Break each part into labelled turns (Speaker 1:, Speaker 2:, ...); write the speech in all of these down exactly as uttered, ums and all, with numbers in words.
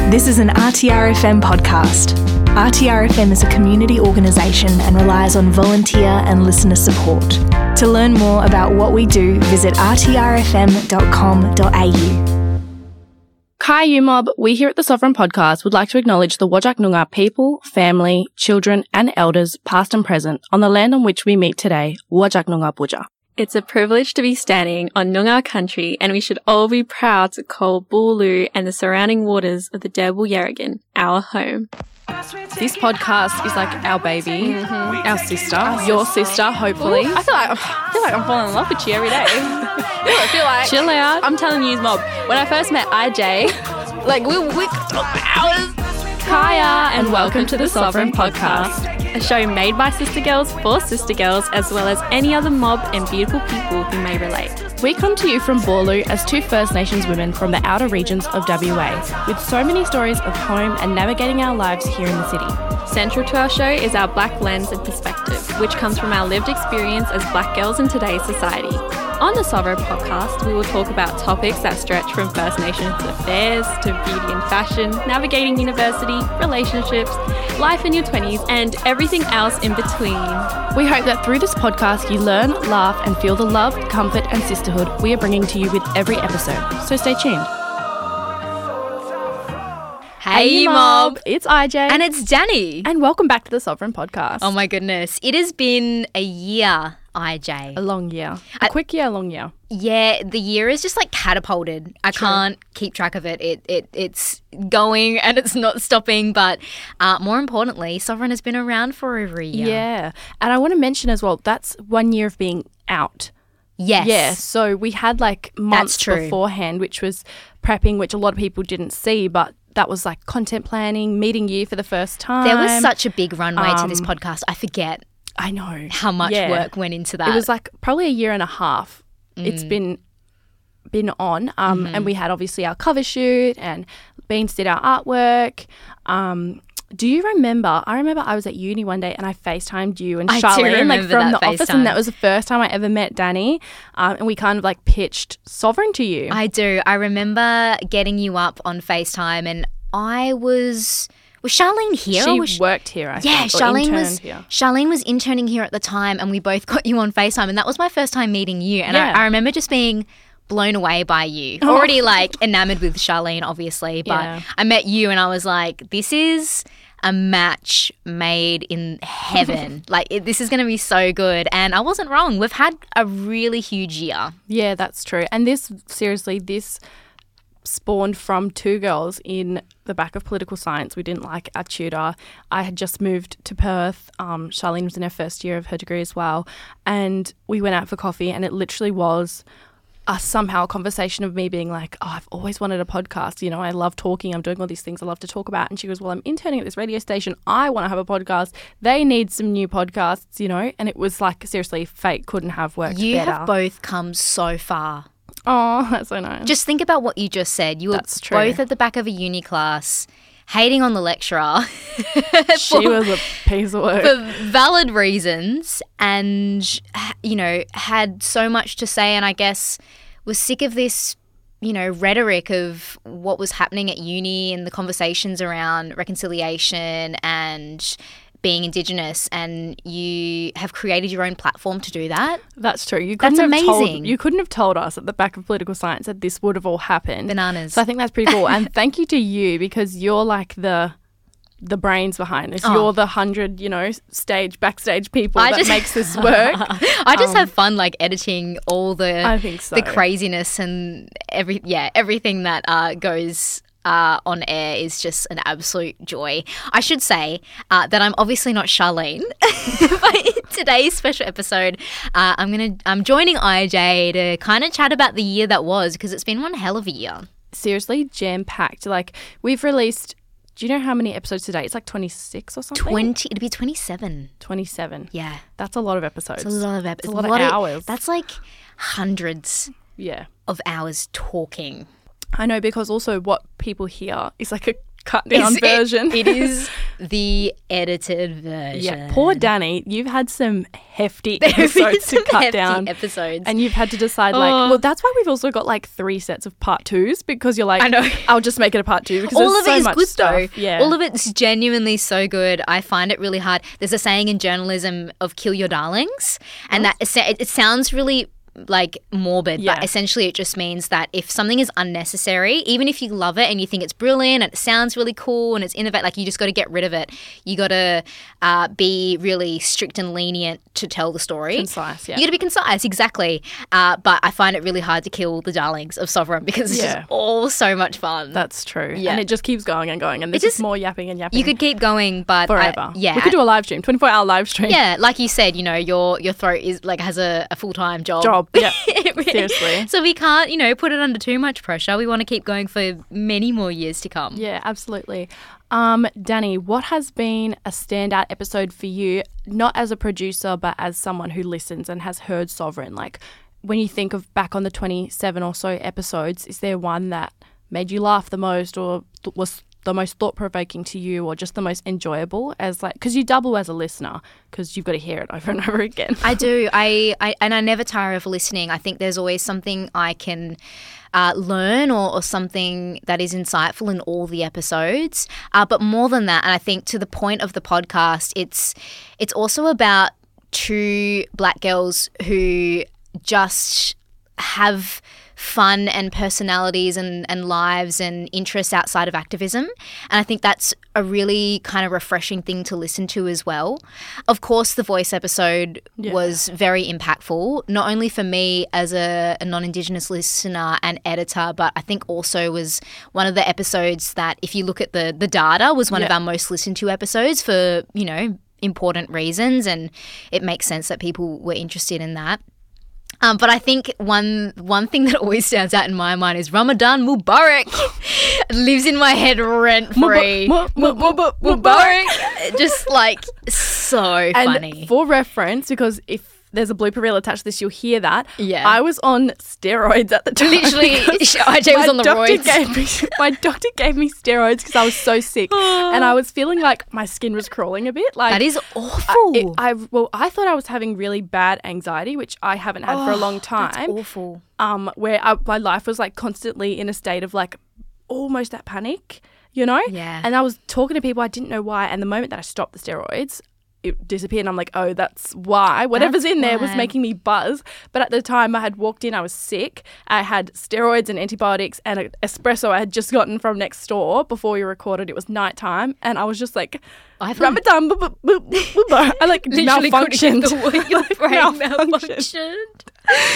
Speaker 1: This is an R T R F M podcast. R T R F M is a community organisation and relies on volunteer and listener support. To learn more about what we do, visit r t r f m dot com dot a u.
Speaker 2: Kai Mob, we here at the Sovereign Podcast would like to acknowledge the Whadjuk Noongar people, family, children and elders, past and present, on the land on which we meet today, Whadjuk Noongar Boodja.
Speaker 3: It's a privilege to be standing on Noongar country, and we should all be proud to call Boorloo and the surrounding waters of the Derbarl Yerrigan our home.
Speaker 2: This podcast is like our baby, mm-hmm. our sister, your sister, hopefully.
Speaker 4: Ooh, I feel like I feel like I'm falling in love with you every day. I feel like
Speaker 3: chill out.
Speaker 4: I'm telling you, Mob. When I first met I J, like we we could talk for hours.
Speaker 3: Kaya, and welcome to the Sovereign Podcast, a show made by sister girls for sister girls, as well as any other mob and beautiful people who may relate.
Speaker 2: We come to you from Boorloo as two First Nations women from the outer regions of W A, with so many stories of home and navigating our lives here in the city.
Speaker 3: Central to our show is our black lens and perspective, which comes from our lived experience as black girls in today's society. On the Sovereign Podcast, we will talk about topics that stretch from First Nations affairs to beauty and fashion, navigating university, relationships, life in your twenties, and everything else in between.
Speaker 2: We hope that through this podcast you learn, laugh, and feel the love, comfort, and sisterhood we are bringing to you with every episode. So stay tuned.
Speaker 4: Hey, hey Mob.
Speaker 2: It's I J.
Speaker 4: And it's Danny.
Speaker 2: And welcome back to the Sovereign Podcast.
Speaker 4: Oh my goodness. It has been a year, I J.
Speaker 2: A long year. A I, quick year, a long year.
Speaker 4: Yeah, the year is just like catapulted. I True. can't keep track of it. It it It's going and it's not stopping. But uh, more importantly, Sovereign has been around for over a year.
Speaker 2: Yeah. And I want to mention as well, that's one year of being out.
Speaker 4: Yes.
Speaker 2: Yeah, so we had like months beforehand, which was prepping, which a lot of people didn't see, but that was like content planning, meeting you for the first time.
Speaker 4: There was such a big runway um, to this podcast. I forget.
Speaker 2: I know.
Speaker 4: How much
Speaker 2: yeah.
Speaker 4: work went into that.
Speaker 2: It was like probably a year and a half. Mm. It's been been on. Um, mm-hmm. And we had obviously our cover shoot and Beans did our artwork. Um, do you remember? I remember I was at uni one day and I FaceTimed you and
Speaker 4: I
Speaker 2: Charlene like from the
Speaker 4: FaceTime.
Speaker 2: office, and that was the first time I ever met Danny. Um, and we kind of like pitched Sovereign to you.
Speaker 4: I do. I remember getting you up on FaceTime, and I was was Charlene here?
Speaker 2: She
Speaker 4: was
Speaker 2: worked here, I
Speaker 4: yeah,
Speaker 2: think.
Speaker 4: Charlene was
Speaker 2: here.
Speaker 4: Charlene was interning here at the time, and we both got you on FaceTime, and that was my first time meeting you. And
Speaker 2: yeah.
Speaker 4: I, I remember just being blown away by you. Oh. Already like enamored with Charlene, obviously, but
Speaker 2: yeah.
Speaker 4: I met you and I was like, this is a match made in heaven. Like it, this is going to be so good. And I wasn't wrong. We've had a really huge year.
Speaker 2: Yeah, that's true. And this, seriously, this spawned from two girls in the back of political science. We didn't like our tutor. I had just moved to Perth. Um, Charlene was in her first year of her degree as well. And we went out for coffee, and it literally was a somehow a conversation of me being like, oh, I've always wanted a podcast. You know, I love talking. I'm doing all these things I love to talk about. And she goes, well, I'm interning at this radio station. I want to have a podcast. They need some new podcasts, you know. And it was like, seriously, fate couldn't have worked
Speaker 4: you
Speaker 2: better.
Speaker 4: You have both come so far.
Speaker 2: Oh, that's so nice.
Speaker 4: Just think about what you just said. You were
Speaker 2: that's true.
Speaker 4: both at the back of a uni class, hating on the lecturer.
Speaker 2: She for, was a piece of work.
Speaker 4: For valid reasons, and, you know, had so much to say, and I guess was sick of this, you know, rhetoric of what was happening at uni and the conversations around reconciliation and being Indigenous, and you have created your own platform to do that.
Speaker 2: That's true. You couldn't
Speaker 4: that's
Speaker 2: have
Speaker 4: amazing.
Speaker 2: Told, you couldn't have told us at the back of political science that this would have all happened.
Speaker 4: Bananas.
Speaker 2: So I think that's pretty cool. And thank you to you, because you're like the the brains behind this.
Speaker 4: Oh.
Speaker 2: You're the hundred, you know, stage backstage people I that just, makes this work.
Speaker 4: I just um, have fun like editing all the
Speaker 2: I think so.
Speaker 4: the craziness and every yeah everything that uh, goes. Uh, on air is just an absolute joy. I should say uh, that I'm obviously not Charlene. But in today's special episode, uh, I'm gonna I'm joining I J to kind of chat about the year that was, because it's been one hell of a year.
Speaker 2: Seriously, jam packed. Like we've released. Do you know how many episodes today? It's like twenty-six or something.
Speaker 4: Twenty. It'd be twenty-seven.
Speaker 2: Twenty-seven.
Speaker 4: Yeah,
Speaker 2: that's a lot of episodes.
Speaker 4: It's a lot of episodes.
Speaker 2: It's a lot, a lot of hours.
Speaker 4: Of, that's like hundreds.
Speaker 2: Yeah.
Speaker 4: Of hours talking.
Speaker 2: I know, because also what people hear is like a cut down
Speaker 4: it's,
Speaker 2: version.
Speaker 4: It, it is the edited version.
Speaker 2: Yeah, poor Danny. You've had some hefty episodes to
Speaker 4: Some
Speaker 2: cut
Speaker 4: hefty
Speaker 2: down.
Speaker 4: episodes.
Speaker 2: And you've had to decide, like,
Speaker 4: Oh.
Speaker 2: well, that's why we've also got, like, three sets of part twos because you're like,
Speaker 4: I know.
Speaker 2: I'll just make it a part two because
Speaker 4: all
Speaker 2: there's
Speaker 4: of
Speaker 2: so
Speaker 4: it is
Speaker 2: much
Speaker 4: good
Speaker 2: stuff.
Speaker 4: though.
Speaker 2: Yeah.
Speaker 4: All of it's genuinely so good. I find it really hard. There's a saying in journalism of kill your darlings, and that it, it sounds really like morbid,
Speaker 2: Yeah.
Speaker 4: but essentially it just means that if something is unnecessary, even if you love it and you think it's brilliant and it sounds really cool and it's innovative, like you just got to get rid of it. You got to uh, be really strict and lenient to tell the story.
Speaker 2: Concise, yeah.
Speaker 4: You got to be concise, exactly. Uh, but I find it really hard to kill the darlings of Sovereign because it's
Speaker 2: Yeah.
Speaker 4: just all so much fun.
Speaker 2: That's true.
Speaker 4: Yeah.
Speaker 2: And it just keeps going and going. And there's
Speaker 4: just-
Speaker 2: just more yapping and yapping.
Speaker 4: you could keep going, but I-
Speaker 2: forever.
Speaker 4: yeah,
Speaker 2: We could do a live stream, twenty-four hour live stream.
Speaker 4: yeah, like you said, you know, your your throat is like has a, a full time job.
Speaker 2: Job. Yeah.
Speaker 4: It really-
Speaker 2: Seriously.
Speaker 4: So we can't, you know, put it under too much pressure. We want to keep going for many more years to come.
Speaker 2: Yeah, absolutely. Um, Danny, what has been a standout episode for you, not as a producer, but as someone who listens and has heard Sovereign? Like, when you think of back on the twenty-seven or so episodes, is there one that made you laugh the most or th- was the most thought-provoking to you or just the most enjoyable as like, because you double as a listener because you've got to hear it over and over again.
Speaker 4: I do. I, I and I never tire of listening. I think there's always something I can uh, learn or, or something that is insightful in all the episodes. Uh, but more than that, and I think to the point of the podcast, it's it's also about two black girls who just have fun and personalities and, and lives and interests outside of activism. And I think that's a really kind of refreshing thing to listen to as well. Of course, the voice episode
Speaker 2: Yeah.
Speaker 4: was very impactful, not only for me as a, a non-Indigenous listener and editor, but I think also was one of the episodes that, if you look at the, the data, was one of
Speaker 2: Yeah.
Speaker 4: our most listened to episodes for, you know, important reasons. And it makes sense that people were interested in that. Um, but I think one one thing that always stands out in my mind is Ramadan Mubarak. It lives in my head rent free.
Speaker 2: Mu- mu- mu- mu- mu-
Speaker 4: Mubarak. Just like so
Speaker 2: And
Speaker 4: funny.
Speaker 2: for reference, because if there's a blooper reel attached to this, you'll hear that.
Speaker 4: Yeah.
Speaker 2: I was on steroids at the time.
Speaker 4: Literally,
Speaker 2: because
Speaker 4: I J was
Speaker 2: my
Speaker 4: on the
Speaker 2: doctor
Speaker 4: roids.
Speaker 2: Gave me, my doctor gave me steroids because I was so sick. And I was feeling like my skin was crawling a bit. Like
Speaker 4: That is
Speaker 2: I,
Speaker 4: awful.
Speaker 2: it, I well, I thought I was having really bad anxiety, which I haven't had for a long time.
Speaker 4: That's awful.
Speaker 2: Um, where I, my life was like constantly in a state of like almost that panic, you know?
Speaker 4: Yeah.
Speaker 2: And I was talking to people, I didn't know why. And the moment that I stopped the steroids, it disappeared. And I'm like, oh, that's why. Whatever's
Speaker 4: That's
Speaker 2: in there was
Speaker 4: why.
Speaker 2: making me buzz. But at the time I had walked in, I was sick. I had steroids and antibiotics and an espresso I had just gotten from next door before we recorded. It was nighttime. And I was just like,
Speaker 4: I haven't-
Speaker 2: Ramadan, bu- bu- bu- bu- bu- I like
Speaker 4: Literally couldn't
Speaker 2: malfunctioned.
Speaker 4: get the word. Your
Speaker 2: Like,
Speaker 4: brain
Speaker 2: malfunctioned.
Speaker 4: malfunctioned.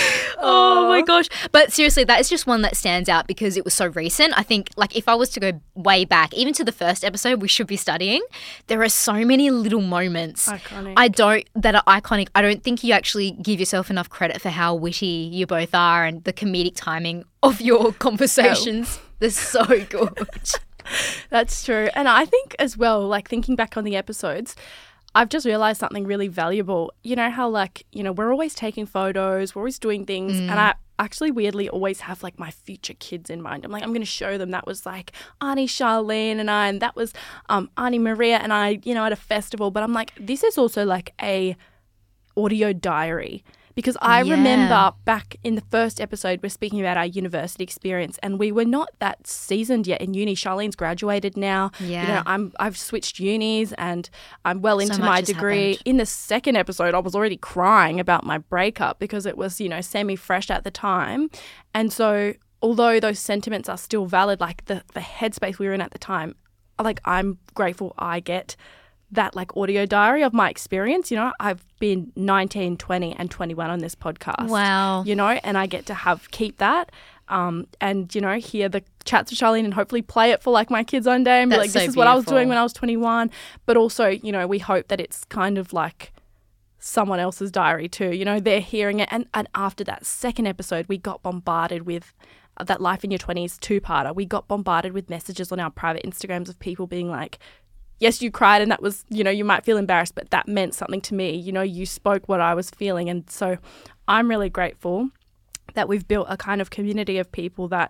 Speaker 4: Oh my gosh. But seriously, that is just one that stands out because it was so recent. I think, like, if I was to go way back, even to the first episode, We Should Be Studying, there are so many little moments.
Speaker 2: Iconic.
Speaker 4: I don't, that are iconic. I don't think you actually give yourself enough credit for how witty you both are and the comedic timing of your conversations. They're so good.
Speaker 2: That's true. And I think as well, like thinking back on the episodes, I've just realized something really valuable. You know how like, you know, we're always taking photos, we're always doing things.
Speaker 4: Mm.
Speaker 2: And I actually weirdly always have like my future kids in mind. I'm like, I'm going to show them that was like Auntie Charlene and I, and that was um, Auntie Maria and I, you know, at a festival. But I'm like, this is also like a audio diary. Because I
Speaker 4: Yeah.
Speaker 2: remember back in the first episode, we're speaking about our university experience, and we were not that seasoned yet in uni. Charlene's graduated now.
Speaker 4: Yeah.
Speaker 2: You know, I'm I've switched unis, and I'm well
Speaker 4: So
Speaker 2: into
Speaker 4: much
Speaker 2: my
Speaker 4: has
Speaker 2: degree.
Speaker 4: happened.
Speaker 2: In the second episode, I was already crying about my breakup because it was, you know, semi-fresh at the time, and so although those sentiments are still valid, like the the headspace we were in at the time, like I'm grateful I get that like audio diary of my experience. You know, I've been nineteen, twenty and twenty-one on this podcast.
Speaker 4: Wow.
Speaker 2: You know, and I get to have keep that um, and, you know, hear the chats with Charlene and hopefully play it for like my kids one day and be
Speaker 4: That's
Speaker 2: like, this
Speaker 4: so
Speaker 2: is what I was doing
Speaker 4: beautiful.
Speaker 2: when I was twenty-one. But also, you know, we hope that it's kind of like someone else's diary too. You know, they're hearing it. And, and after that second episode, we got bombarded with that Life in Your twenties two-parter. We got bombarded with messages on our private Instagrams of people being like, yes, you cried and that was, you know, you might feel embarrassed, but that meant something to me. You know, you spoke what I was feeling. And so I'm really grateful that we've built a kind of community of people that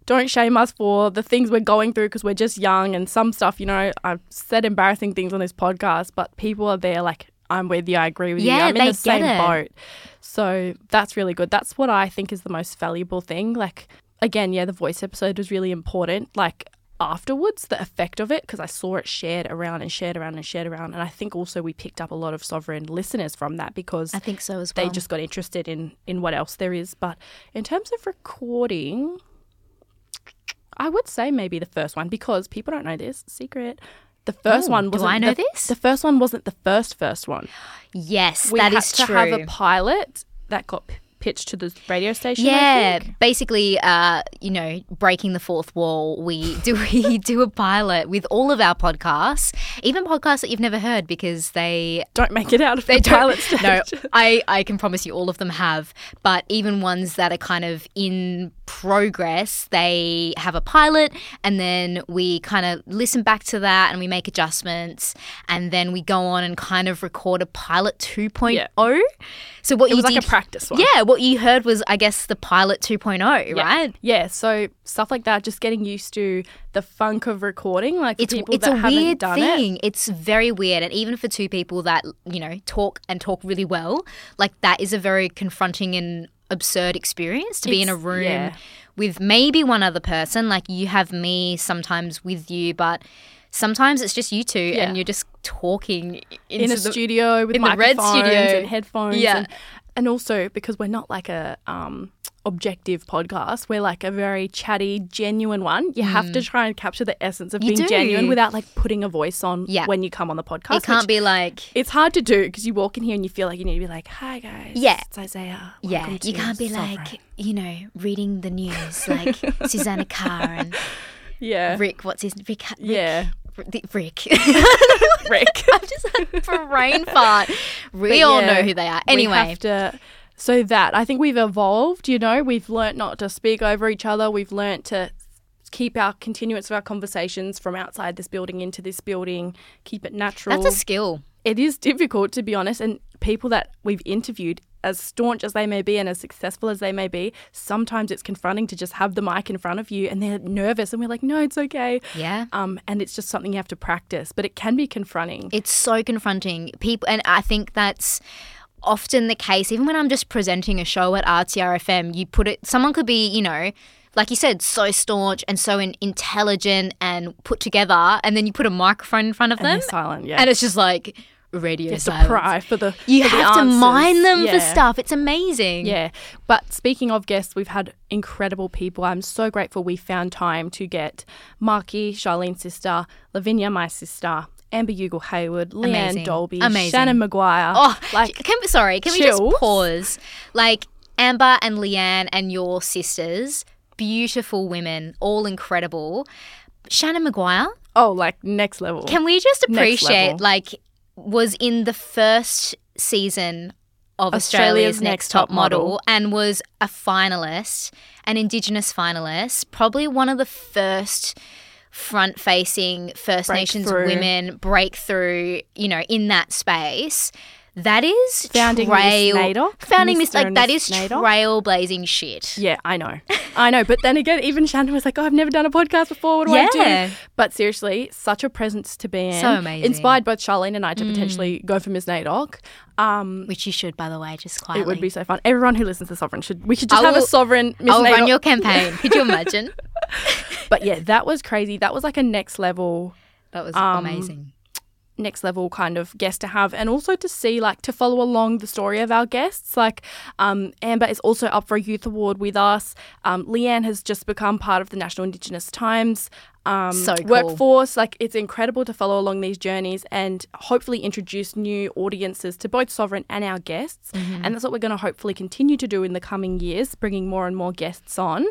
Speaker 2: don't shame us for the things we're going through because we're just young and some stuff, you know, I've said embarrassing things on this podcast, but people are there like, I'm with you, I agree with
Speaker 4: Yeah,
Speaker 2: you. I'm in
Speaker 4: they
Speaker 2: the same
Speaker 4: get it.
Speaker 2: boat. So that's really good. That's what I think is the most valuable thing. Like, again, yeah, the voice episode was really important. Like, afterwards, the effect of it, because I saw it shared around and shared around and shared around. And I think also we picked up a lot of Sovereign listeners from that because
Speaker 4: I think so as well.
Speaker 2: they just got interested in, in what else there is. But in terms of recording, I would say maybe the first one because people don't know this, secret. The first
Speaker 4: Ooh,
Speaker 2: one
Speaker 4: do
Speaker 2: wasn't
Speaker 4: I know
Speaker 2: the,
Speaker 4: this?
Speaker 2: The first one wasn't the first first one.
Speaker 4: Yes,
Speaker 2: We
Speaker 4: that
Speaker 2: had
Speaker 4: is
Speaker 2: to
Speaker 4: true.
Speaker 2: have a pilot that got p- pitched to the radio station. I
Speaker 4: Yeah,
Speaker 2: think.
Speaker 4: basically, uh, you know, breaking the fourth wall. We do we do a pilot with all of our podcasts, even podcasts that you've never heard because they
Speaker 2: Don't make it out of
Speaker 4: they
Speaker 2: the
Speaker 4: don't.
Speaker 2: pilot stage.
Speaker 4: No, I I can promise you all of them have, but even ones that are kind of in progress, they have a pilot, and then we kind of listen back to that and we make adjustments, and then we go on and kind of record a pilot two point oh. So what
Speaker 2: It
Speaker 4: you
Speaker 2: was like
Speaker 4: did,
Speaker 2: a practice one.
Speaker 4: yeah, what you heard was, I guess, the pilot two point oh,
Speaker 2: Yeah.
Speaker 4: right?
Speaker 2: Yeah, so stuff like that, just getting used to the funk of recording, like for
Speaker 4: It's
Speaker 2: people
Speaker 4: it's
Speaker 2: that
Speaker 4: a
Speaker 2: haven't
Speaker 4: weird
Speaker 2: done it.
Speaker 4: thing. It's very weird, and even for two people that, you know, talk and talk really well, like that is a very confronting and absurd experience to be in a
Speaker 2: It's-
Speaker 4: room
Speaker 2: yeah.
Speaker 4: with maybe one other person. Like you have me sometimes with you, but sometimes it's just you two,
Speaker 2: Yeah.
Speaker 4: and you're just talking
Speaker 2: In
Speaker 4: into
Speaker 2: a
Speaker 4: the,
Speaker 2: studio with
Speaker 4: in the red
Speaker 2: microphones
Speaker 4: studio.
Speaker 2: and headphones.
Speaker 4: Yeah.
Speaker 2: And, and also because we're not like a um, objective podcast, we're like a very chatty, genuine one. You have to try and capture the essence of
Speaker 4: Mm. You
Speaker 2: being
Speaker 4: do.
Speaker 2: genuine without like putting a voice on
Speaker 4: Yeah.
Speaker 2: when you come on the podcast.
Speaker 4: It can't
Speaker 2: which
Speaker 4: be like,
Speaker 2: It's hard to do because you walk in here and you feel like you need to be like, hi guys.
Speaker 4: Yeah.
Speaker 2: It's Isaiah.
Speaker 4: yeah,
Speaker 2: Welcome
Speaker 4: you
Speaker 2: to
Speaker 4: can't be
Speaker 2: Sovereign."
Speaker 4: like, you know, reading the news like Susanna Carr and
Speaker 2: yeah.
Speaker 4: Rick. What's his Rick? Rick
Speaker 2: Yeah.
Speaker 4: the- Rick.
Speaker 2: Rick.
Speaker 4: I'm just like brain fart. We
Speaker 2: But
Speaker 4: all
Speaker 2: yeah,
Speaker 4: know who they are.
Speaker 2: we
Speaker 4: Anyway,
Speaker 2: have to, so that I think we've evolved. You know, we've learnt not to speak over each other. We've learnt to keep our continuance of our conversations from outside this building into this building. Keep it natural.
Speaker 4: that's a skill.
Speaker 2: It is difficult, to be honest. And people that we've interviewed, as staunch as they may be and as successful as they may be, sometimes it's confronting to just have the mic in front of you and they're nervous and we're like, no, it's okay.
Speaker 4: Yeah.
Speaker 2: Um, and it's just something you have to practice, but it can be confronting.
Speaker 4: It's so confronting. People, and I think that's often the case. Even when I'm just presenting a show at R T R F M, you put it, someone could be, you know, like you said, so staunch and so in, intelligent and put together, and then you put a microphone in front of
Speaker 2: and
Speaker 4: them,
Speaker 2: they're silent, yeah.
Speaker 4: and it's just like radio
Speaker 2: you have to
Speaker 4: silence.
Speaker 2: pry for the
Speaker 4: You
Speaker 2: for the
Speaker 4: have to
Speaker 2: answers.
Speaker 4: mine them for
Speaker 2: Yeah.
Speaker 4: stuff. It's amazing.
Speaker 2: Yeah. But speaking of guests, we've had incredible people. I'm so grateful we found time to get Marky, Charlene's sister, Lavinia, my sister, Amber Ugle Hayward, Leanne
Speaker 4: Amazing.
Speaker 2: Dolby,
Speaker 4: Amazing.
Speaker 2: Shannon Maguire.
Speaker 4: Oh,
Speaker 2: like
Speaker 4: can we, sorry, can we
Speaker 2: chills.
Speaker 4: just pause? Like Amber and Leanne and your sisters, beautiful women, all incredible. Shannon Maguire,
Speaker 2: oh, like next level.
Speaker 4: can we just
Speaker 2: Next
Speaker 4: appreciate,
Speaker 2: level.
Speaker 4: like, was in the first season of
Speaker 2: Australia's
Speaker 4: Australia's Next
Speaker 2: Next
Speaker 4: Top
Speaker 2: Top Model.
Speaker 4: Model and was a finalist, an Indigenous finalist, probably one of the first front-facing First Nations
Speaker 2: Breakthrough.
Speaker 4: women breakthrough, you know, in that space. That is
Speaker 2: Founding
Speaker 4: trail,
Speaker 2: Miss NAIDOC.
Speaker 4: founding Miss,
Speaker 2: Mister
Speaker 4: like
Speaker 2: and
Speaker 4: that
Speaker 2: Miss
Speaker 4: is
Speaker 2: NAIDOC.
Speaker 4: trailblazing shit.
Speaker 2: Yeah, I know. I know. But then again, even Shannon was like, oh, I've never done a podcast before. What do I
Speaker 4: Yeah.
Speaker 2: do? But seriously, such a presence to be in.
Speaker 4: So amazing.
Speaker 2: Inspired both Charlene and I to potentially go for Miss NAIDOC. Um,
Speaker 4: Which you should, by the way, just quietly.
Speaker 2: it would be so fun. Everyone who listens to Sovereign should, we should just
Speaker 4: I
Speaker 2: have a
Speaker 4: will-
Speaker 2: Sovereign Miss
Speaker 4: I'll
Speaker 2: NAIDOC.
Speaker 4: run your campaign. Could you imagine?
Speaker 2: But yeah, that was crazy. That was like a next level
Speaker 4: That was
Speaker 2: Um,
Speaker 4: amazing.
Speaker 2: next level kind of guest to have, and also to see, like, to follow along the story of our guests. Like um, Amber is also up for a youth award with us. Um, Leanne has just become part of the National Indigenous Times um,
Speaker 4: So cool.
Speaker 2: workforce. Like, it's incredible to follow along these journeys and hopefully introduce new audiences to both Sovereign and our guests.
Speaker 4: Mm-hmm.
Speaker 2: And that's what we're going to hopefully continue to do in the coming years, bringing more and more guests on.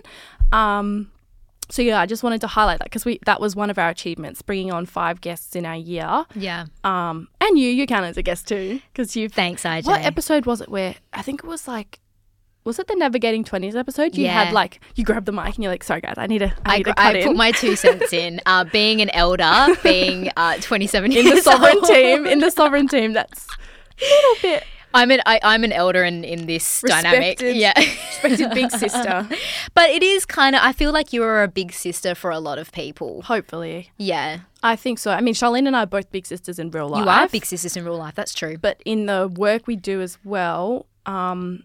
Speaker 2: Um, So yeah, I just wanted to highlight that because we that was one of our achievements, bringing on five guests in our year.
Speaker 4: Yeah.
Speaker 2: Um, and you, you count as a guest too because you've.
Speaker 4: Thanks, I J.
Speaker 2: What episode was it where I think it was like, was it the Navigating twenties episode? You
Speaker 4: Yeah.
Speaker 2: had like you grabbed the mic and you're like, sorry guys, I need to, I
Speaker 4: I,
Speaker 2: need
Speaker 4: gr-
Speaker 2: to cut
Speaker 4: I
Speaker 2: in.
Speaker 4: put my two cents in. Uh, being an elder, being uh, twenty-seven
Speaker 2: in the
Speaker 4: years
Speaker 2: Sovereign
Speaker 4: old.
Speaker 2: team, in the Sovereign team, that's a little bit.
Speaker 4: I'm an I, I'm an elder in, in this dynamic.
Speaker 2: Respected-
Speaker 4: Yeah.
Speaker 2: Respected big sister.
Speaker 4: But it is kind of, I feel like you are a big sister for a lot of people.
Speaker 2: Hopefully.
Speaker 4: Yeah.
Speaker 2: I think so. I mean, Charlene and I are both big sisters in real life.
Speaker 4: You are big sisters in real life. That's true.
Speaker 2: But in the work we do as well, um,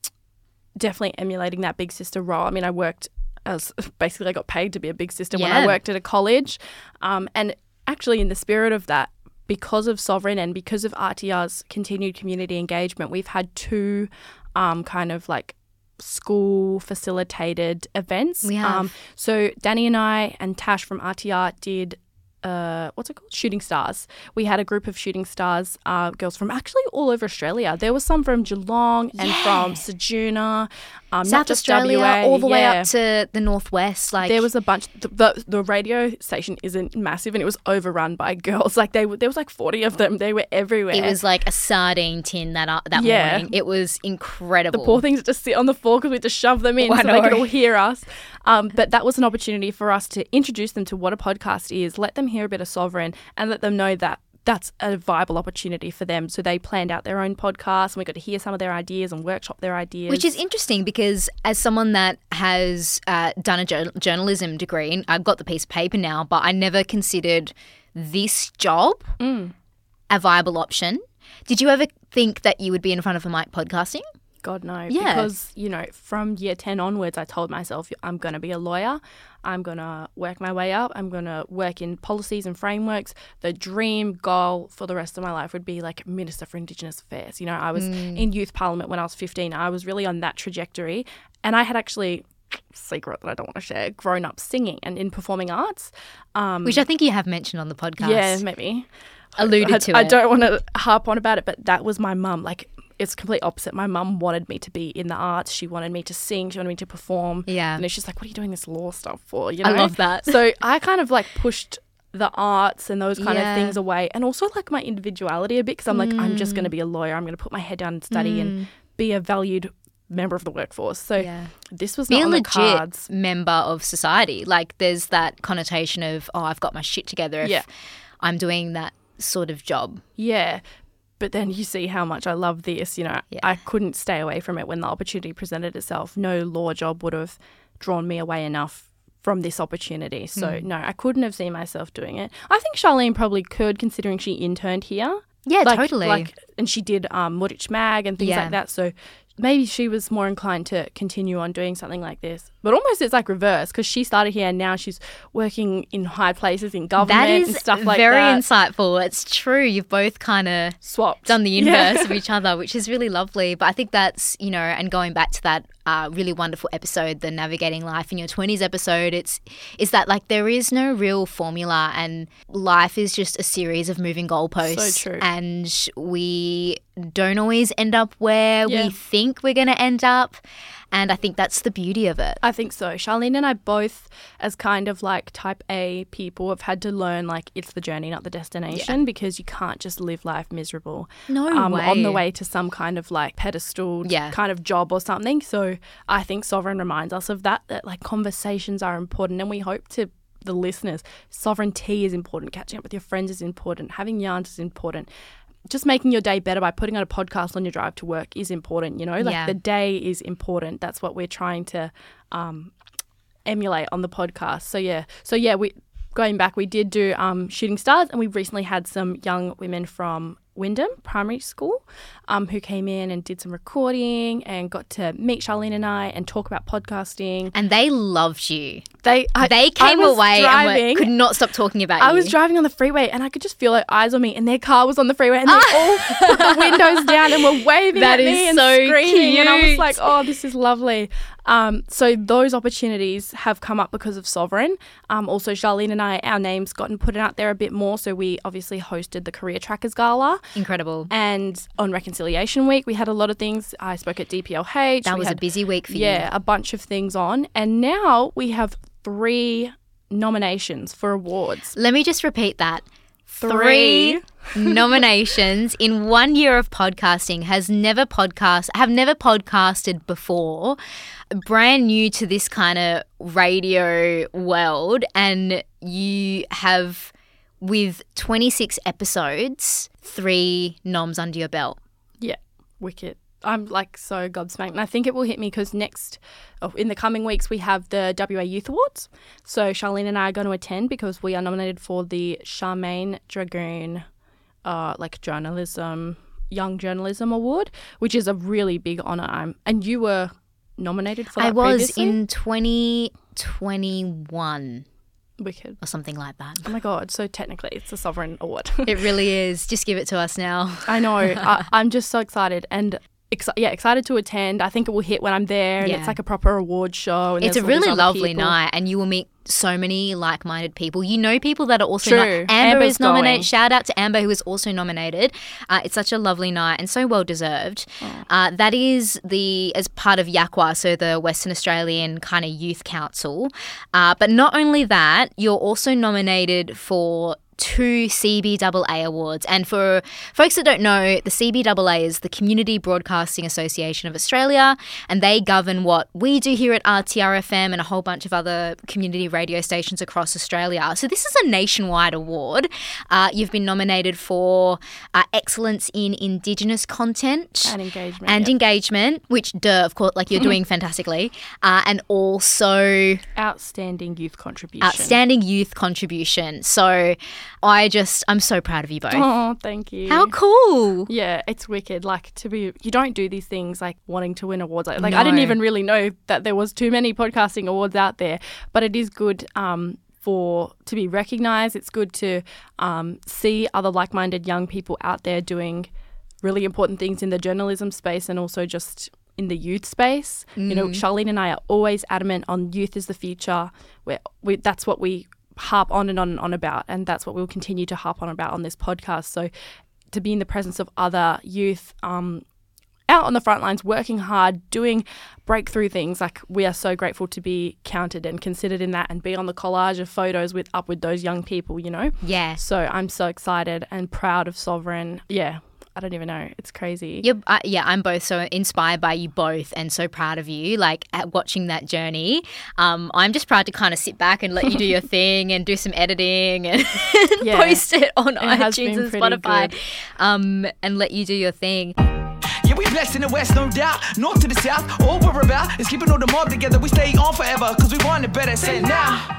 Speaker 2: definitely emulating that big sister role. I mean, I worked as basically I got paid to be a big sister when I
Speaker 4: Yeah.
Speaker 2: worked at a college. Um, and actually in the spirit of that, because of Sovereign and because of R T R's continued community engagement, we've had two um, kind of like school facilitated events.
Speaker 4: We have.
Speaker 2: Um, so Danny and I and Tash from R T R did Uh, what's it called? Shooting Stars. We had a group of Shooting Stars uh, girls from actually all over Australia. There was some from Geelong and
Speaker 4: Yeah.
Speaker 2: from Ceduna, um,
Speaker 4: South
Speaker 2: not just
Speaker 4: Australia,
Speaker 2: W A,
Speaker 4: all the way
Speaker 2: yeah.
Speaker 4: up to the northwest. Like
Speaker 2: There was a bunch. The, the the radio station isn't massive, and it was overrun by girls. Like they, were- there was like forty of them. They were everywhere.
Speaker 4: it was like a sardine tin that uh, that
Speaker 2: Yeah.
Speaker 4: morning. It was incredible.
Speaker 2: The poor things just sit on the floor because we had to shove them in
Speaker 4: I
Speaker 2: so they could
Speaker 4: know.
Speaker 2: all hear us. Um, but that was an opportunity for us to introduce them to what a podcast is, let them hear a bit of Sovereign, and let them know that that's a viable opportunity for them. So they planned out their own podcast, and we got to hear some of their ideas and workshop their ideas.
Speaker 4: Which is interesting because as someone that has uh, done a jour- journalism degree, and I've got the piece of paper now, but I never considered this job
Speaker 2: Mm.
Speaker 4: a viable option. Did you ever think that you would be in front of a mic podcasting?
Speaker 2: God, no.
Speaker 4: Yeah.
Speaker 2: Because, you know, from year ten onwards, I told myself I'm going to be a lawyer. I'm going to work my way up. I'm going to work in policies and frameworks. The dream goal for the rest of my life would be like Minister for Indigenous Affairs. You know, I was in youth parliament when I was fifteen. I was really on that trajectory. And I had actually, secret that I don't want to share, grown up singing and in performing arts. Um,
Speaker 4: Which I think you have mentioned on the podcast.
Speaker 2: yeah, maybe.
Speaker 4: Alluded
Speaker 2: I,
Speaker 4: to
Speaker 2: I
Speaker 4: it.
Speaker 2: don't want to harp on about it, but that was my mum. Like, it's complete opposite. My mum wanted me to be in the arts. She wanted me to sing. She wanted me to perform.
Speaker 4: Yeah.
Speaker 2: And it's just like, what are you doing this law stuff for? You know?
Speaker 4: I love that.
Speaker 2: So I kind of like pushed the arts and those kind
Speaker 4: Yeah.
Speaker 2: of things away, and also like my individuality a bit, because I'm like, I'm just
Speaker 4: Mm.
Speaker 2: going to be a lawyer. I'm going to put my head down and study and be a valued member of the workforce. So
Speaker 4: Yeah.
Speaker 2: this was
Speaker 4: Be
Speaker 2: not
Speaker 4: a
Speaker 2: on the
Speaker 4: legit
Speaker 2: cards.
Speaker 4: member of society. Like there's that connotation of, oh, I've got my shit together if
Speaker 2: Yeah.
Speaker 4: I'm doing that sort of job.
Speaker 2: Yeah. But then you see how much I love this. You know,
Speaker 4: Yeah.
Speaker 2: I couldn't stay away from it when the opportunity presented itself. No law job would have drawn me away enough from this opportunity. So,
Speaker 4: Hmm.
Speaker 2: no, I couldn't have seen myself doing it. I think Charlene probably could, considering she interned here.
Speaker 4: Yeah,
Speaker 2: Like-
Speaker 4: totally.
Speaker 2: Like, and she did um, Muditch Mag and things
Speaker 4: Yeah.
Speaker 2: like that. So maybe she was more inclined to continue on doing something like this. But almost it's like reverse, because she started here and now she's working in high places in government
Speaker 4: that is
Speaker 2: and stuff like
Speaker 4: very
Speaker 2: that.
Speaker 4: insightful. It's true. You've both kind of
Speaker 2: Swapped.
Speaker 4: done the
Speaker 2: Yeah.
Speaker 4: inverse of each other, which is really lovely. But I think that's, you know, and going back to that uh, really wonderful episode, the Navigating Life in Your twenties episode, it's is that like there is no real formula, and life is just a series of moving goalposts.
Speaker 2: So true.
Speaker 4: And we don't always end up where
Speaker 2: Yeah.
Speaker 4: we think we're going to end up. And I think that's the beauty of it.
Speaker 2: I think so. Charlene and I both, as kind of like type A people, have had to learn like it's the journey, not the destination, because you can't just live life miserable.
Speaker 4: No
Speaker 2: um,
Speaker 4: way.
Speaker 2: On the way to some kind of like pedestal
Speaker 4: Yeah.
Speaker 2: kind of job or something. So I think Sovereign reminds us of that, that like conversations are important, and we hope to the listeners, sovereignty is important, catching up with your friends is important, having yarns is important. Just making your day better by putting on a podcast on your drive to work is important, you know? Like
Speaker 4: Yeah.
Speaker 2: the day is important. That's what we're trying to um, emulate on the podcast. So yeah. So yeah, we going back, we did do um, Shooting Stars, and we recently had some young women from Wyndham Primary School um, who came in and did some recording and got to meet Charlene and I and talk about podcasting.
Speaker 4: And they loved you.
Speaker 2: They I,
Speaker 4: They
Speaker 2: I
Speaker 4: came
Speaker 2: was
Speaker 4: away
Speaker 2: driving,
Speaker 4: and were, could not stop talking about
Speaker 2: I
Speaker 4: you.
Speaker 2: was driving on the freeway and I could just feel their eyes on me, and their car was on the freeway and they all put the windows down and were waving
Speaker 4: That
Speaker 2: at
Speaker 4: is
Speaker 2: me and
Speaker 4: so
Speaker 2: screaming. And I was
Speaker 4: cute.
Speaker 2: like, oh, this is lovely. Um, so those opportunities have come up because of Sovereign. Um, also, Charlene and I, our names gotten put out there a bit more. So we obviously hosted the Career Trackers Gala.
Speaker 4: Incredible.
Speaker 2: And on Reconciliation Week, we had a lot of things. I spoke at D P L H.
Speaker 4: That
Speaker 2: We
Speaker 4: was a
Speaker 2: had,
Speaker 4: busy week for you.
Speaker 2: Yeah, a bunch of things on. And now we have three nominations for awards.
Speaker 4: Let me just repeat that.
Speaker 2: Three.
Speaker 4: Three nominations in one year of podcasting. Has never podcast have never podcasted before. Brand new to this kind of radio world, and you have, with twenty-six episodes, three noms under your belt.
Speaker 2: Yeah. Wicked. I'm like so gobsmacked. And I think it will hit me because next, oh, in the coming weeks, we have the W A Youth Awards. So Charlene and I are going to attend because we are nominated for the Charmaine Dragoon, uh, like journalism, young journalism award, which is a really big honour. I'm, and you were nominated for that
Speaker 4: I was
Speaker 2: previously?
Speaker 4: in twenty twenty-one.
Speaker 2: Wicked.
Speaker 4: Or something like that.
Speaker 2: Oh my God. So technically it's a Sovereign Award.
Speaker 4: It really is. Just give it to us now.
Speaker 2: I know. I, I'm just so excited and ex- yeah, excited to attend. I think it will hit when I'm there and
Speaker 4: Yeah.
Speaker 2: it's like a proper award show. And
Speaker 4: It's a
Speaker 2: there's all these
Speaker 4: really
Speaker 2: other
Speaker 4: lovely
Speaker 2: people.
Speaker 4: night, and you will meet so many like-minded people. You know people that are also
Speaker 2: True.
Speaker 4: no- Amber
Speaker 2: Amber's
Speaker 4: is nominated.
Speaker 2: going.
Speaker 4: Shout out to Amber, who is also nominated. Uh, it's such a lovely night and so well deserved.
Speaker 2: Oh.
Speaker 4: Uh, that is the as part of YACWA, so the Western Australian kind of Youth Council. Uh, but not only that, you're also nominated for two C B A A awards. And for folks that don't know, the C B A A is the Community Broadcasting Association of Australia, and they govern what we do here at R T R F M and a whole bunch of other community radio stations across Australia. So this is a nationwide award. Uh, you've been nominated for uh, excellence in Indigenous content
Speaker 2: And engagement.
Speaker 4: and
Speaker 2: yeah.
Speaker 4: engagement, which, duh, of course, like you're doing fantastically, uh, and also
Speaker 2: Outstanding youth contribution.
Speaker 4: outstanding youth contribution. So I just, I'm so proud of you both.
Speaker 2: Oh, thank you.
Speaker 4: How cool.
Speaker 2: Yeah, it's wicked. Like to be, you don't do these things like wanting to win awards. Like, like I didn't
Speaker 4: No.
Speaker 2: even really know that there was too many podcasting awards out there, but it is good um, for to be recognised. It's good to um, see other like-minded young people out there doing really important things in the journalism space and also just in the youth space. You know, Charlene and I are always adamant on youth is the future. We're, we that's what we harp on and on and on about, and that's what we'll continue to harp on about on this podcast. So to be in the presence of other youth um, out on the front lines, working hard, doing breakthrough things, like we are so grateful to be counted and considered in that and be on the collage of photos with up with those young people, you know?
Speaker 4: Yeah.
Speaker 2: So I'm so excited and proud of Sovereign. Yeah, I don't even know. It's crazy.
Speaker 4: You're, uh, yeah, I'm both so inspired by you both and so proud of you, like at watching that journey. Um, I'm just proud to kind of sit back and let you do your thing and do some editing and
Speaker 2: Yeah.
Speaker 4: post it on
Speaker 2: has
Speaker 4: iTunes
Speaker 2: been
Speaker 4: and
Speaker 2: pretty
Speaker 4: Spotify
Speaker 2: good.
Speaker 4: um, and let you do your thing.
Speaker 5: Yeah, we blessed in the west, no doubt. North to the south, all we're about is keeping all the mob together. We stay on forever, cause we want it better. Say it now.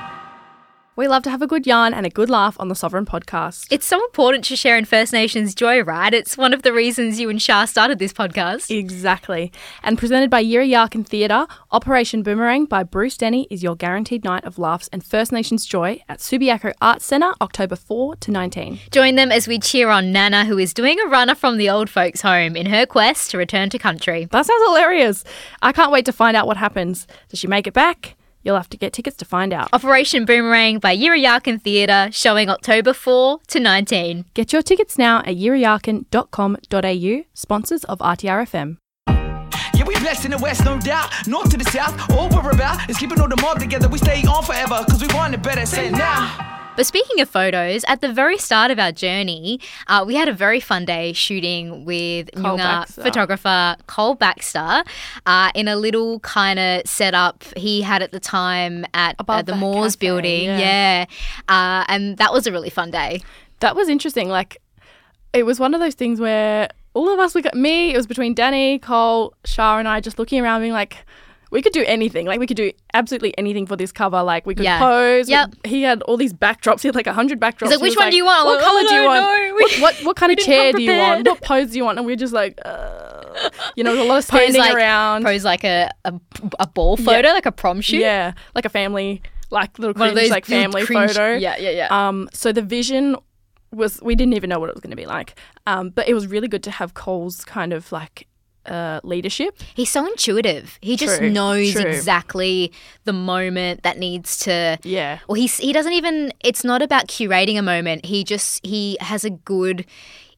Speaker 2: We love to have a good yarn and a good laugh on the Sovereign podcast.
Speaker 4: It's so important to share in First Nations joy, right? It's one of the reasons you and Shah started this podcast.
Speaker 2: Exactly. And presented by Yirra Yaakin Theatre, Operation Boomerang by Bruce Denny is your guaranteed night of laughs and First Nations joy at Subiaco Arts Centre, October fourth to nineteenth.
Speaker 4: Join them as we cheer on Nana, who is doing a runner from the old folks' home in her quest to return to country.
Speaker 2: That sounds hilarious. I can't wait to find out what happens. Does she make it back? You'll have to get tickets to find out.
Speaker 4: Operation Boomerang by Yirra Yaakin Theatre, showing October fourth to nineteenth.
Speaker 2: Get your tickets now at yirra yaakin dot com dot a u, sponsors of R T R F M.
Speaker 5: Yeah, we blessed in the west, no doubt. North to the south, all we're about is keeping all the mob together. We stay on forever, cause we want it better. Say it now.
Speaker 4: But speaking of photos, at the very start of our journey, uh, we had a very fun day shooting with
Speaker 2: Cole
Speaker 4: Noongar
Speaker 2: Baxter.
Speaker 4: photographer Cole Baxter uh, in a little kind of setup he had at the time at
Speaker 2: Above
Speaker 4: uh, the
Speaker 2: that
Speaker 4: Moores
Speaker 2: cafe,
Speaker 4: building.
Speaker 2: yeah.
Speaker 4: Yeah. Uh, and that was a really fun day.
Speaker 2: That was interesting. Like, it was one of those things where all of us, we got me, it was between Danny, Cole, Shah, and I just looking around being like, we could do anything. Like, we could do absolutely anything for this cover. Like, we could
Speaker 4: Yeah.
Speaker 2: pose.
Speaker 4: Yep.
Speaker 2: He had all these backdrops. He had like a hundred backdrops.
Speaker 4: He's like,
Speaker 2: He
Speaker 4: which
Speaker 2: was
Speaker 4: one do you want? I'm
Speaker 2: What
Speaker 4: like,
Speaker 2: color
Speaker 4: oh,
Speaker 2: do you
Speaker 4: no,
Speaker 2: want?
Speaker 4: no,
Speaker 2: what,
Speaker 4: we-
Speaker 2: what, what kind of
Speaker 4: didn't
Speaker 2: chair
Speaker 4: come
Speaker 2: do you want?
Speaker 4: prepared.
Speaker 2: What pose do you want? And we we're just like, uh, you know, there's a lot of
Speaker 4: Pose
Speaker 2: standing
Speaker 4: like,
Speaker 2: around.
Speaker 4: pose like a, a, a ball photo,
Speaker 2: Yeah.
Speaker 4: like a prom shoot.
Speaker 2: Yeah, like a family, like little
Speaker 4: One of
Speaker 2: cringe,
Speaker 4: those
Speaker 2: like
Speaker 4: little
Speaker 2: family
Speaker 4: cringe-
Speaker 2: photo.
Speaker 4: Yeah, yeah, yeah.
Speaker 2: Um, so the vision was, we didn't even know what it was going to be like. Um, but it was really good to have Cole's kind of like uh, leadership.
Speaker 4: He's so intuitive. He just
Speaker 2: True,
Speaker 4: knows
Speaker 2: true.
Speaker 4: exactly the moment that needs to.
Speaker 2: Yeah.
Speaker 4: Well, he's he doesn't even. It's not about curating a moment. He just he has a good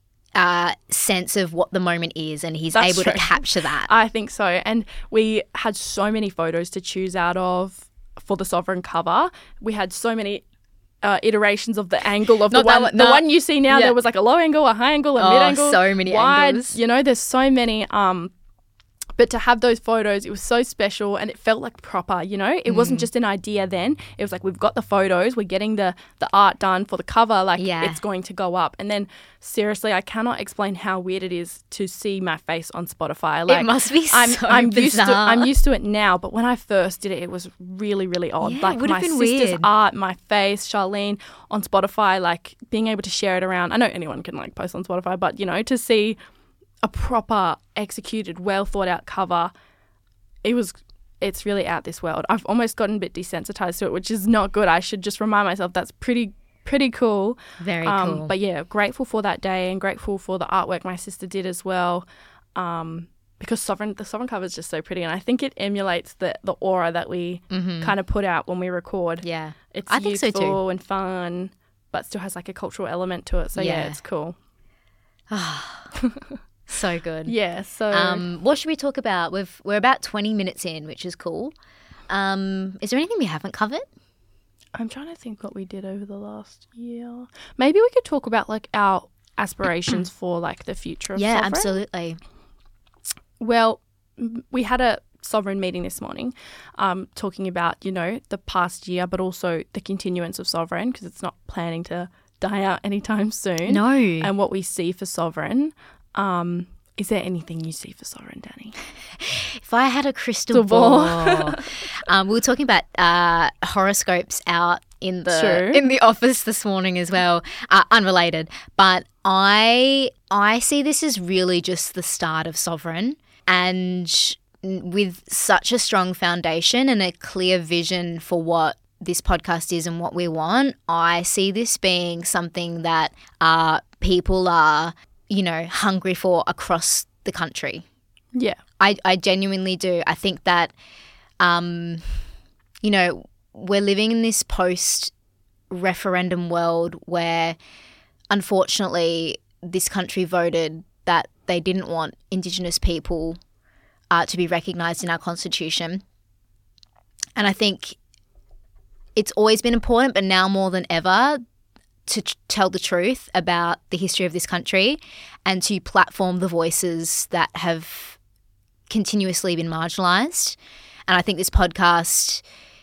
Speaker 4: uh, sense of what the moment is, and he's
Speaker 2: That's
Speaker 4: able to
Speaker 2: true.
Speaker 4: capture that.
Speaker 2: I think so. And we had so many photos to choose out of for the Sovereign cover. We had so many uh, iterations of the angle of
Speaker 4: Not
Speaker 2: the
Speaker 4: that
Speaker 2: one.
Speaker 4: one-
Speaker 2: the
Speaker 4: no.
Speaker 2: one you see now,
Speaker 4: Yeah.
Speaker 2: there was like a low angle, a high angle, a
Speaker 4: Oh,
Speaker 2: mid angle.
Speaker 4: so many
Speaker 2: wide,
Speaker 4: angles.
Speaker 2: You know, there's so many um, But to have those photos, it was so special and it felt like proper, you know? It mm. wasn't just an idea then. It was like, we've got the photos, we're getting the, the art done for the cover, like
Speaker 4: yeah.
Speaker 2: it's going to go up. And then seriously, I cannot explain how weird it is to see my face on Spotify. Like,
Speaker 4: it must be
Speaker 2: I'm,
Speaker 4: so
Speaker 2: I'm
Speaker 4: bizarre.
Speaker 2: Used to, I'm used to it now, but when I first did it, it was really, really odd.
Speaker 4: Yeah,
Speaker 2: like
Speaker 4: it
Speaker 2: my
Speaker 4: been
Speaker 2: sister's
Speaker 4: weird.
Speaker 2: art, my face, Charlene on Spotify, like being able to share it around. I know anyone can like post on Spotify, but you know, to see a proper executed, well thought out cover, it was, it's really out this world. I've almost gotten a bit desensitized to it, which is not good. I should just remind myself that's pretty, pretty cool.
Speaker 4: Very
Speaker 2: um,
Speaker 4: cool.
Speaker 2: But yeah, grateful for that day and grateful for the artwork my sister did as well. Um, because Sovereign, the Sovereign cover is just so pretty, and I think it emulates the, the aura that we
Speaker 4: mm-hmm.
Speaker 2: kind of put out when we record.
Speaker 4: Yeah,
Speaker 2: it's
Speaker 4: I think so
Speaker 2: youthful
Speaker 4: too.
Speaker 2: and fun, but still has like a cultural element to it. So yeah,
Speaker 4: Yeah.
Speaker 2: it's cool.
Speaker 4: So good.
Speaker 2: Yeah. So
Speaker 4: Um, what should we talk about? We've we're about twenty minutes in, which is cool. Um, is there anything we haven't covered?
Speaker 2: I'm trying to think what we did over the last year. Maybe we could talk about like our aspirations for like the future of
Speaker 4: Yeah,
Speaker 2: Sovereign.
Speaker 4: absolutely.
Speaker 2: Well, m- we had a Sovereign meeting this morning, um, talking about, you know, the past year, but also the continuance of Sovereign, because it's not planning to die out anytime soon.
Speaker 4: No.
Speaker 2: And what we see for Sovereign. Um, is there anything you see for Sovereign, Danny?
Speaker 4: If I had a crystal ball, um, we were talking about uh, horoscopes out in the
Speaker 2: True.
Speaker 4: in the office this morning as well. Uh, unrelated, but I I see this as really just the start of Sovereign, and with such a strong foundation and a clear vision for what this podcast is and what we want, I see this being something that uh, people are, you know, hungry for across the country.
Speaker 2: Yeah.
Speaker 4: I, I genuinely do. I think that, um, you know, we're living in this post-referendum world where, unfortunately, this country voted that they didn't want Indigenous people uh, to be recognised in our constitution. And I think it's always been important, but now more than ever, to t- tell the truth about the history of this country and to platform the voices that have continuously been marginalised. And I think this podcast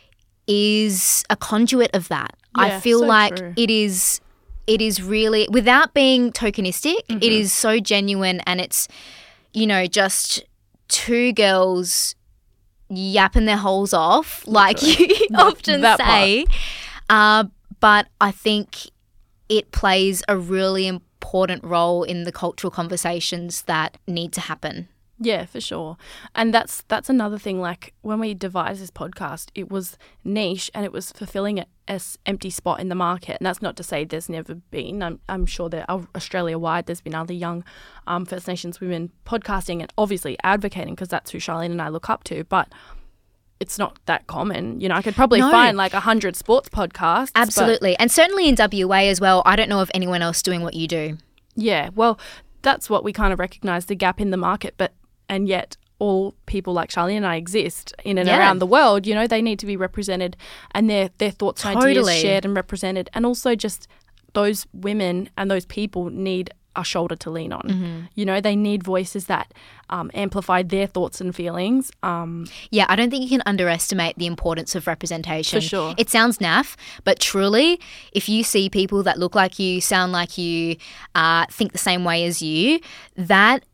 Speaker 4: is a conduit of that. I
Speaker 2: Yeah,
Speaker 4: feel
Speaker 2: so
Speaker 4: like
Speaker 2: true.
Speaker 4: it is it is really, without being tokenistic,
Speaker 2: Mm-hmm.
Speaker 4: it is so genuine, and it's, you know, just two girls yapping their holes off, like you often
Speaker 2: that
Speaker 4: say. Uh, but I think it plays a really important role in the cultural conversations that need to happen.
Speaker 2: Yeah, for sure. And that's that's another thing, like when we devised this podcast, it was niche and it was fulfilling a, a s- empty spot in the market. And that's not to say there's never been. I'm, I'm sure that Australia-wide there's been other young um, First Nations women podcasting and obviously advocating, because that's who Charlene and I look up to. But it's not that common. You know, I could probably
Speaker 4: No.
Speaker 2: find like a hundred sports podcasts. but-
Speaker 4: Absolutely. And certainly in W A as well. I don't know of anyone else doing what you do.
Speaker 2: Yeah, well, that's what we kind of recognise, the gap in the market, but and yet all people like Charlene and I exist in and
Speaker 4: Yeah.
Speaker 2: around the world. You know, they need to be represented and their, their thoughts and
Speaker 4: Totally.
Speaker 2: ideas shared and represented. And also just those women and those people need a shoulder to lean on.
Speaker 4: Mm-hmm.
Speaker 2: You know, they need voices that um, amplify their thoughts and feelings. Um,
Speaker 4: Yeah, I don't think you can underestimate the importance of representation.
Speaker 2: For sure.
Speaker 4: It sounds naff, but truly, if you see people that look like you, sound like you, uh, think the same way as you, that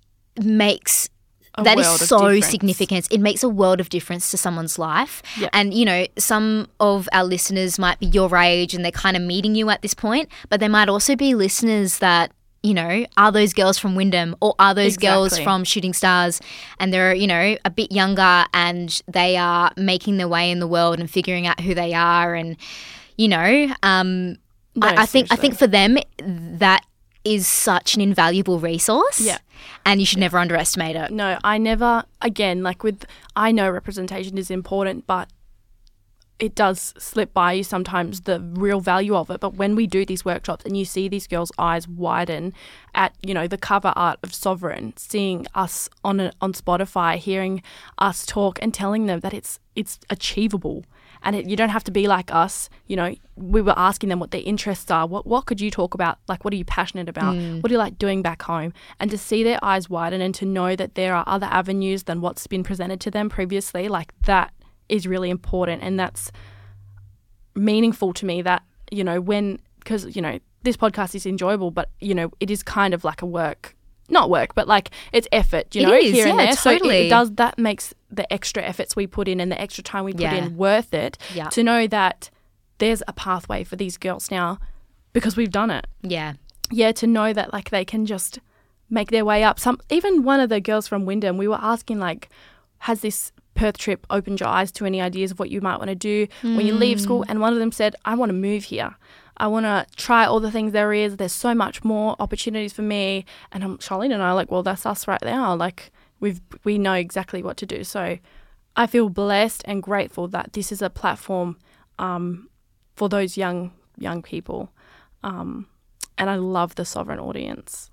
Speaker 4: makes
Speaker 2: A
Speaker 4: that is
Speaker 2: world of
Speaker 4: so
Speaker 2: difference.
Speaker 4: significant. It makes a world of difference to someone's life.
Speaker 2: Yeah.
Speaker 4: And, you know, some of our listeners might be your age and they're kind of meeting you at this point, but there might also be listeners that, you know, are those girls from Wyndham or are those girls
Speaker 2: Exactly.
Speaker 4: from Shooting Stars, and they're, you know, a bit younger and they are making their way in the world and figuring out who they are. And, you know, um,
Speaker 2: No,
Speaker 4: I, I think I
Speaker 2: seriously.
Speaker 4: think for them that is such an invaluable resource.
Speaker 2: Yeah.
Speaker 4: And you should never underestimate it.
Speaker 2: No, I never, again, like with, I know representation is important, but it does slip by you sometimes the real value of it. But when we do these workshops and you see these girls' eyes widen at, you know, the cover art of Sovereign, seeing us on a, on Spotify, hearing us talk and telling them that it's it's achievable And it, you don't have to be like us. You know, we were asking them what their interests are. What what could you talk about? Like, what are you passionate about?
Speaker 4: Mm.
Speaker 2: What do you like doing back home? And to see their eyes widen and to know that there are other avenues than what's been presented to them previously, like that is really important. And that's meaningful to me that, you know, when, because, you know, this podcast is enjoyable, but, you know, it is kind of like a work, not work, but like it's effort, you
Speaker 4: It
Speaker 2: know,
Speaker 4: is,
Speaker 2: here and
Speaker 4: yeah,
Speaker 2: there.
Speaker 4: totally.
Speaker 2: So it, it does, that makes the extra efforts we put in and the extra time we put
Speaker 4: Yeah.
Speaker 2: in worth it
Speaker 4: Yeah.
Speaker 2: to know that there's a pathway for these girls now because we've done it.
Speaker 4: Yeah.
Speaker 2: Yeah, to know that like they can just make their way up. Some, even one of the girls from Wyndham, we were asking like, has this Perth trip opened your eyes to any ideas of what you might want to do when you leave school? And one of them said, I want to move here. I want to try all the things there is. There's so much more opportunities for me. And um, Charlene and I are like, well, that's us right now. Like we've we know exactly what to do. So I feel blessed and grateful that this is a platform um, for those young young people. Um, and I love the Sovereign audience.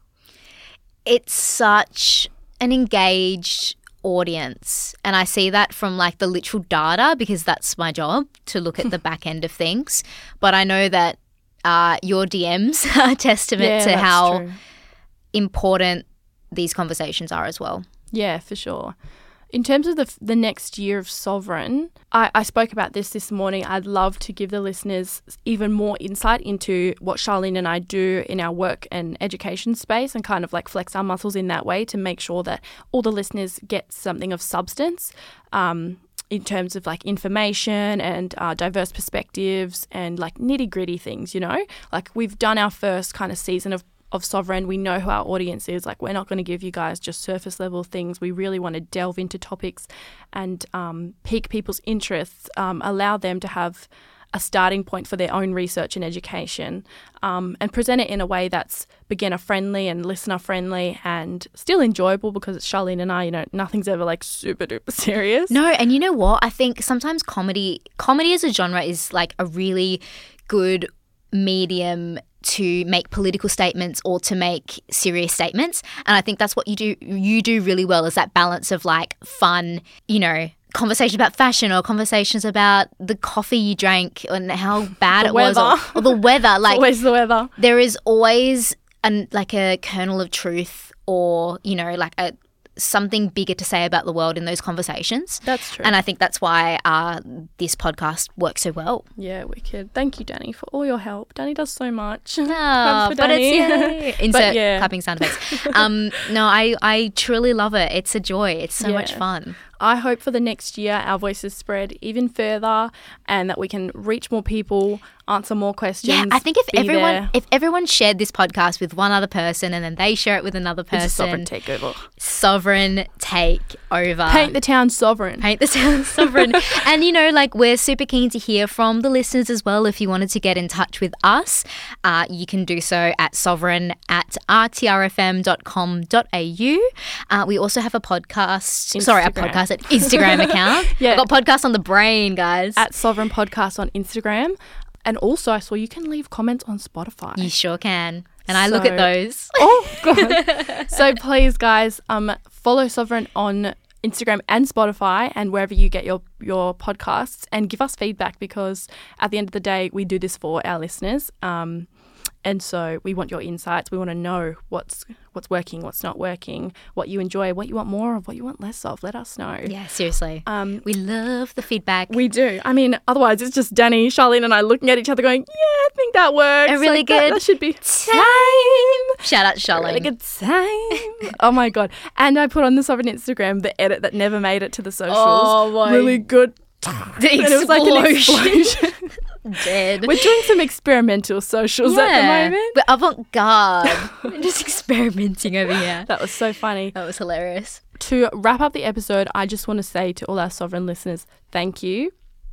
Speaker 4: It's such an engaged audience, and I see that from like the literal data because that's my job to look at the back end of things. But I know that uh, your D Ms are a testament
Speaker 2: Yeah,
Speaker 4: to
Speaker 2: that's
Speaker 4: how
Speaker 2: true.
Speaker 4: important these conversations are as well.
Speaker 2: Yeah, for sure. In terms of the the next year of Sovereign, I, I spoke about this this morning. I'd love to give the listeners even more insight into what Charlene and I do in our work and education space and kind of like flex our muscles in that way to make sure that all the listeners get something of substance um, in terms of like information and uh, diverse perspectives and like nitty gritty things, you know? Like we've done our first kind of season of of Sovereign. We know who our audience is. Like we're not going to give you guys just surface level things. We really want to delve into topics and um, pique people's interests, um, allow them to have a starting point for their own research and education, um, and present it in a way that's beginner friendly and listener friendly and still enjoyable because it's Charlene and I, you know, nothing's ever like super duper serious.
Speaker 4: No, and you know what? I think sometimes comedy, comedy as a genre is like a really good medium to make political statements or to make serious statements. And I think that's what you do you do really well, is that balance of like fun, you know, conversation about fashion or conversations about the coffee you drank and how bad
Speaker 2: The
Speaker 4: it was or,
Speaker 2: weather.
Speaker 4: or the weather. Like
Speaker 2: Always the weather.
Speaker 4: there is always an like a kernel of truth or, you know, like a something bigger to say about the world in those conversations.
Speaker 2: That's true.
Speaker 4: And I think that's why uh, this podcast works so well.
Speaker 2: Yeah, wicked. Thank you, Danny, for all your help. Danny does so much.
Speaker 4: Oh,
Speaker 2: Claps for
Speaker 4: but
Speaker 2: Danny.
Speaker 4: it's yay. Insert
Speaker 2: yeah.
Speaker 4: clapping sound effects. Um, no, I, I truly love it. It's a joy. It's so
Speaker 2: Yeah.
Speaker 4: much fun.
Speaker 2: I hope for the next year our voices spread even further and that we can reach more people, answer more questions.
Speaker 4: Yeah, I think if
Speaker 2: be
Speaker 4: everyone
Speaker 2: there.
Speaker 4: if everyone shared this podcast with one other person and then they share it with another person,
Speaker 2: It's a sovereign takeover.
Speaker 4: sovereign take over.
Speaker 2: Paint the town sovereign.
Speaker 4: Paint the town sovereign. And, you know, like we're super keen to hear from the listeners as well. If you wanted to get in touch with us, uh, you can do so at sovereign at r t r f m dot com dot a u. Uh, we also have a podcast. Sorry, a
Speaker 2: Instagram.
Speaker 4: podcast, an Instagram account.
Speaker 2: Yeah.
Speaker 4: I've got podcast on the brain, guys.
Speaker 2: At Sovereign Podcast on Instagram. And also I saw you can leave comments on Spotify.
Speaker 4: you sure can. And I look at
Speaker 2: So-
Speaker 4: those.
Speaker 2: Oh, God. So please, guys, um, follow Sovereign on Instagram and Spotify and wherever you get your, your podcasts and give us feedback because at the end of the day, we do this for our listeners. Um, and so we want your insights. We want to know what's what's working, what's not working, what you enjoy, what you want more of, what you want less of. Let us know.
Speaker 4: Yeah, seriously.
Speaker 2: Um,
Speaker 4: we love the feedback.
Speaker 2: we do. I mean, otherwise it's just Danny, Charlene and I looking at each other going, yeah, I think that works.
Speaker 4: A really
Speaker 2: Like, that-
Speaker 4: good
Speaker 2: That should be
Speaker 4: time. Shout out Charlene.
Speaker 2: really good time. Oh my God. And I put on the Sovereign Instagram the edit that never made it to the socials.
Speaker 4: Oh my-
Speaker 2: Really good.
Speaker 4: The
Speaker 2: And it was like an
Speaker 4: explosion.
Speaker 2: explosion.
Speaker 4: Dead.
Speaker 2: We're doing some experimental socials at the moment.
Speaker 4: We're avant-garde. We're just experimenting over here.
Speaker 2: That was so funny.
Speaker 4: That was hilarious.
Speaker 2: To wrap up the episode, I just want to say to all our Sovereign listeners, thank you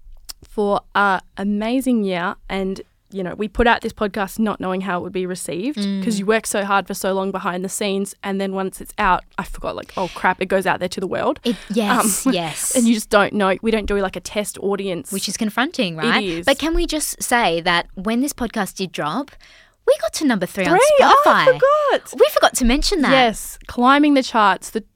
Speaker 2: for an amazing year. And, you know, we put out this podcast not knowing how it would be received because you work so hard for so long behind the scenes. And then once it's out, I forgot, like, oh, crap, it goes out there to the world.
Speaker 4: It, yes,
Speaker 2: Um,
Speaker 4: yes.
Speaker 2: And you just don't know. We don't do like a test audience.
Speaker 4: Which is confronting, right?
Speaker 2: is.
Speaker 4: But can we just say that when this podcast did drop, we got to number three, on
Speaker 2: Three?
Speaker 4: Spotify.
Speaker 2: Oh, I forgot.
Speaker 4: We forgot to mention that.
Speaker 2: Yes, climbing the charts, the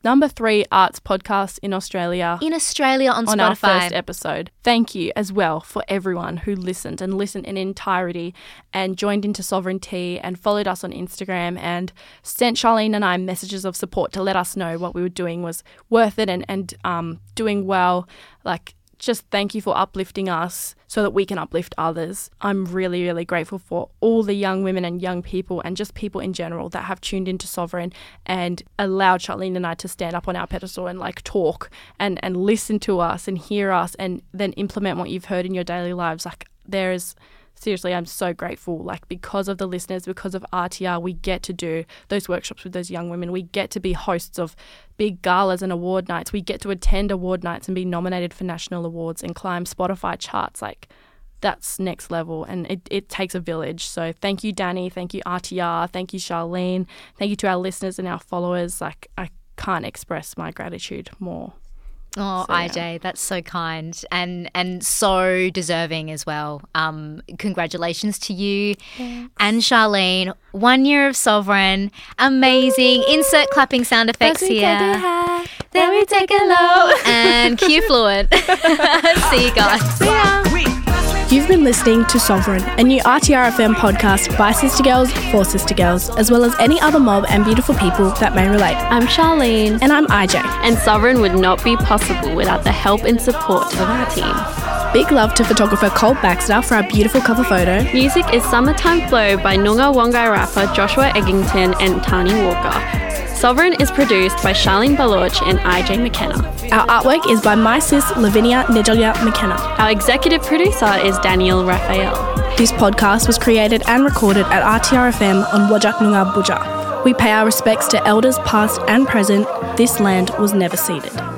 Speaker 2: number three arts podcast in Australia.
Speaker 4: In Australia on,
Speaker 2: on
Speaker 4: Spotify.
Speaker 2: our first episode. Thank you as well for everyone who listened and listened in entirety and joined into Sovereignty and followed us on Instagram and sent Charlene and I messages of support to let us know what we were doing was worth it and, and um, doing well. Like, just thank you for uplifting us so that we can uplift others. I'm really, really grateful for all the young women and young people and just people in general that have tuned into Sovereign and allowed Charlene and I to stand up on our pedestal and like talk and, and listen to us and hear us and then implement what you've heard in your daily lives. Like, there is... Seriously, I'm so grateful. Like, because of the listeners, because of R T R, we get to do those workshops with those young women. We get to be hosts of big galas and award nights. We get to attend award nights and be nominated for national awards and climb Spotify charts. Like, that's next level, and it, it takes a village. So thank you, Danny. Thank you, R T R. Thank you, Charlene. Thank you to our listeners and our followers. Like, I can't express my gratitude more.
Speaker 4: Oh, so, yeah. I J, that's so kind and and so deserving as well. Um, congratulations to you.
Speaker 2: Thanks.
Speaker 4: And Charlene. One year of Sovereign. Amazing. Woo! Insert clapping sound effects
Speaker 2: First we
Speaker 4: here.
Speaker 2: take a high,
Speaker 4: then we take a low. And cue fluid. See you guys.
Speaker 2: See ya.
Speaker 1: You've been listening to Sovereign, a new R T R F M podcast by Sister Girls for Sister Girls, as well as any other mob and beautiful people that may relate.
Speaker 3: I'm Charlene.
Speaker 1: And I'm I J.
Speaker 3: And Sovereign would not be possible without the help and support of our team.
Speaker 1: Big love to photographer Colt Baxter for our beautiful cover photo.
Speaker 3: Music is Summertime Flow by Noongar Wongai rapper Joshua Eggington and Tani Walker. Sovereign is produced by Charlene Baloch and I J McKenna.
Speaker 1: Our artwork is by my sis Lavinia Nigelia McKenna.
Speaker 3: Our executive producer is Daniel Raphael.
Speaker 1: This podcast was created and recorded at R T R F M on Wajak Noongar Buja. We pay our respects to elders past and present. This land was never ceded.